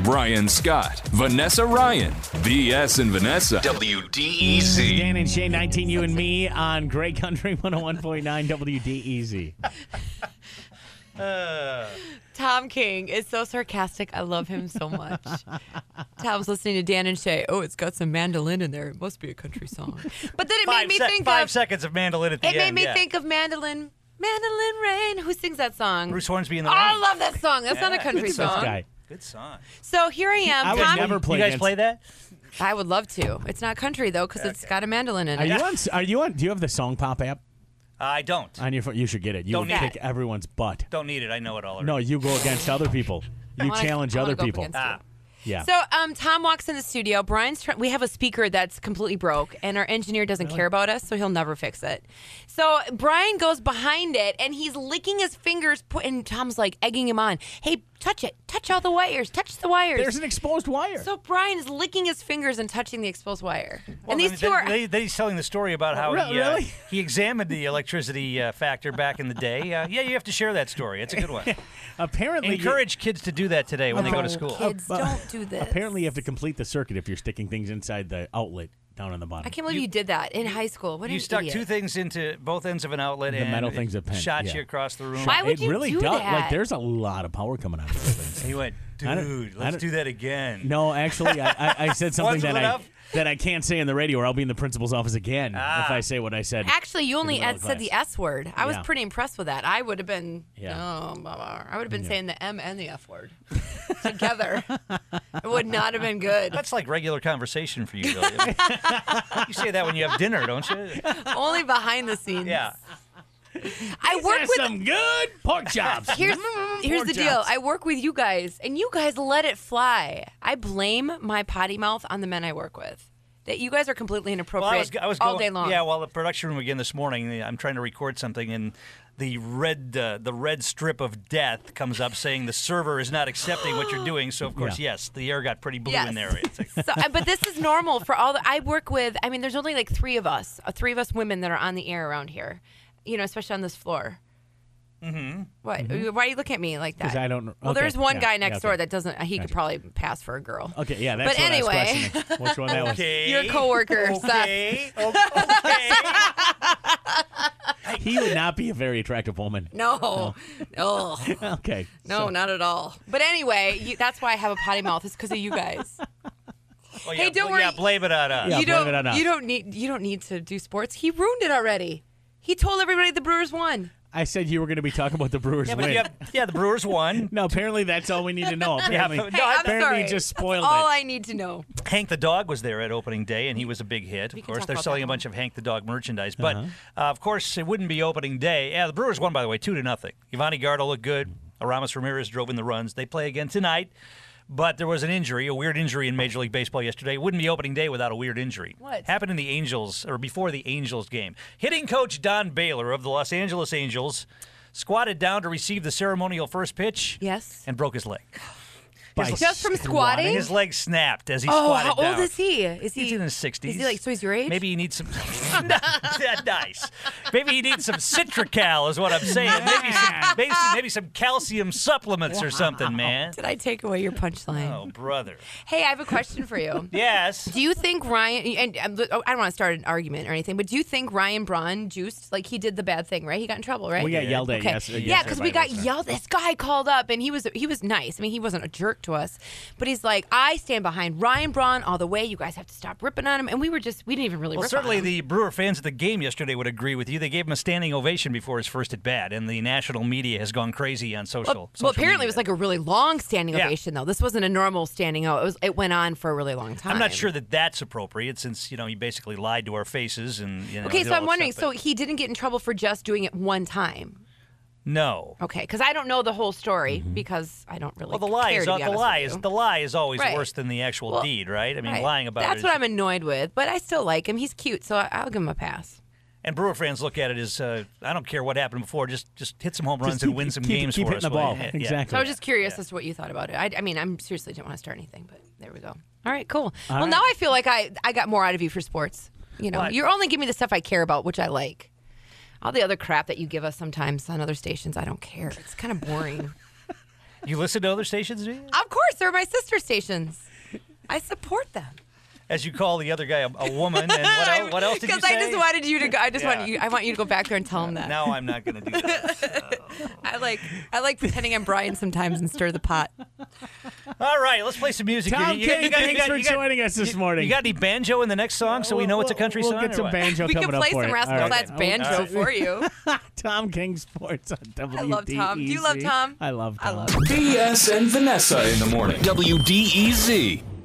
Brian Scott, Vanessa Ryan, BS and Vanessa, WDEZ. Dan and Shay, 19 You and Me on Great Country 101.9 WDEZ. Tom King is so sarcastic. I love him so much. Tom's listening to Dan and Shay. Oh, it's got some mandolin in there. It must be a country song. But then it made me think 5 seconds of mandolin at the end. It made me think of Mandolin Rain. Who sings that song? Bruce Hornsby in the Oh, Rain. I love that song. That's not a country This song. guy. Good song. So here I am. I would Tom, never play You guys against- play that? I would love to. It's not country though, because it's got a mandolin in Are it. you on? Are you on? Do you have the Song Pop app I don't. on your phone? You should get it. You Don't would need kick it. everyone's butt. Don't need it. I know it all already. No, you go against other people. You wanna- challenge I wanna other go up people. against you. Yeah. So Tom walks in the studio. We have a speaker that's completely broke, and our engineer doesn't care about us, so he'll never fix it. So Brian goes behind it, and he's licking his fingers, and Tom's like egging him on. Hey, touch it. Touch all the wires. Touch the wires. There's an exposed wire. So Brian is licking his fingers and touching the exposed wire. Well, and these two are... then he's telling the story about how Really? he examined the electricity factor back in the day. Yeah, you have to share that story. It's a good one. Apparently, Encourage kids to do that today when they go to school. Kids, don't do this. Apparently, you have to complete the circuit if you're sticking things inside the outlet down on the bottom. I can't believe you did that in high school. What You an stuck idiot. two things into both ends of an outlet The and metal it things at Penn, shot yeah. you across the room. Why would it you really do does. that? Like, there's a lot of power coming out of those things. He went, I don't- dude, I let's don't- do that again. No, actually, I said something Wasn't that enough? I can't say in the radio, or I'll be in the principal's office again Ah. if I say what I said. Actually, you only in the middle of said the S word. I was Yeah. pretty impressed with that. I would have been, Yeah. I would have been saying the M and the F word together. It would not have been good. That's like regular conversation for you, though. You say that when you have dinner, don't you? Only behind the scenes. Yeah. I work There's with. some good pork chops. Here's Pork the deal. chops. I work with you guys, and you guys let it fly. I blame my potty mouth on the men I work with. That you guys are completely inappropriate I was all going, day long. Yeah, well, the production room again this morning, I'm trying to record something, and the red strip of death comes up saying the server is not accepting what you're doing. So, of course, yes, the air got pretty blue Yes. in there. It's like, So, but this is normal for all I work with. I mean, there's only like three of us women that are on the air around here, especially on this floor. Mm-hmm. What? Why are you looking at me like that? 'Cause I don't. Well, okay, there's one yeah, guy yeah, next okay. door that doesn't. He could Gotcha. probably pass for a girl. Okay, yeah, that's But what I was anyway. questioning. Which one that was? okay. Your coworker, Okay. Okay. He would not be a very attractive woman. No. Okay. No, not at all. But anyway, that's why I have a potty mouth. Is because of you guys. Well, Hey, yeah, don't worry. Yeah, blame it on us. Yeah, you blame it on us. don't need to do sports. He ruined it already. He told everybody the Brewers won. I said you were going to be talking about the Brewers Yeah, but win. the Brewers won. No, apparently that's all we need to know. Apparently, but- Hey, I'm apparently sorry. you just spoiled That's all it. I need to know. Hank the Dog was there at opening day, and he was a big hit. We Of can course, talk they're about selling that a bunch of Hank the Dog merchandise. But, of course, it wouldn't be opening day. Yeah, the Brewers won, by the way, 2-0. Yvonne Gardo looked good. Aramis Ramirez drove in the runs. They play again tonight. But there was an injury, a weird injury in Major League Baseball yesterday. It wouldn't be opening day without a weird injury. What? Happened in the Angels, or before the Angels game. Hitting coach Don Baylor of the Los Angeles Angels squatted down to receive the ceremonial first pitch. Yes. And broke his leg. By Just from squatting? His leg snapped as he Oh, squatted how down. old is he? Is he He's in his 60s. Is he like, so he's your age? Maybe he needs some. Nice. Maybe he needs some Citracal, is what I'm saying. Maybe some calcium supplements or something, man. Did I take away your punchline? Oh, brother. Hey, I have a question for you. Yes. Do you think Ryan, and I don't want to start an argument or anything, but do you think Ryan Braun juiced, like he did the bad thing, right? He got in trouble, right? We got yelled at. Okay. Yes. Yeah, because we got yelled. This guy called up, and he was nice. I mean, he wasn't a jerk to us, but he's like, I stand behind Ryan Braun all the way. You guys have to stop ripping on him, and we didn't even really Well, rip certainly on him. the Brewer fans at the game yesterday would agree with you. They gave him a standing ovation before his first at bat, and the national media has gone crazy on social. Well, apparently it was like a really long standing Yeah. ovation, though. This wasn't a normal standing O. It went on for a really long time. I'm not sure that that's appropriate, since he basically lied to our faces and Okay, did so all I'm that wondering. stuff, So he didn't get in trouble for just doing it one time. no. Okay, because I don't know the whole story because I don't really. Well, the lie care, is to be honest with you. the lie is always Right. worse than the actual Well, deed, right? I mean, Right. lying about That's it. what I'm annoyed with, but I still like him. He's cute, so I'll give him a pass. And Brewer fans look at it as I don't care what happened before, just hit some home runs Just and win some games keep for hitting us. the ball. Yeah. Exactly. So I was just curious as to what you thought about it. I mean, I'm seriously didn't want to start anything, but there we go. All right, cool. Well, right. now I feel like I got more out of you for sports. What? You're only giving me the stuff I care about, which I like. All the other crap that you give us sometimes on other stations, I don't care. It's kind of boring. You listen to other stations, do you? Of course, they're my sister stations. I support them. As you call the other guy a woman, and what else did you say? Because I just wanted you to go. Yeah. I want you to go back there and tell him that. No, I'm not going to do that. I like pretending I'm Brian sometimes and stir the pot. All right, let's play some music. Tom here. King, thanks for joining us this morning. You got any banjo in the next song so we know it's a country song? We'll get or some what? banjo We coming can up play for some you. Rascal All right. Flatts banjo for you. Tom King Sports on WDEZ. I love Tom. Do you love Tom? I love Tom. I love Tom. BS and Vanessa in the morning. WDEZ.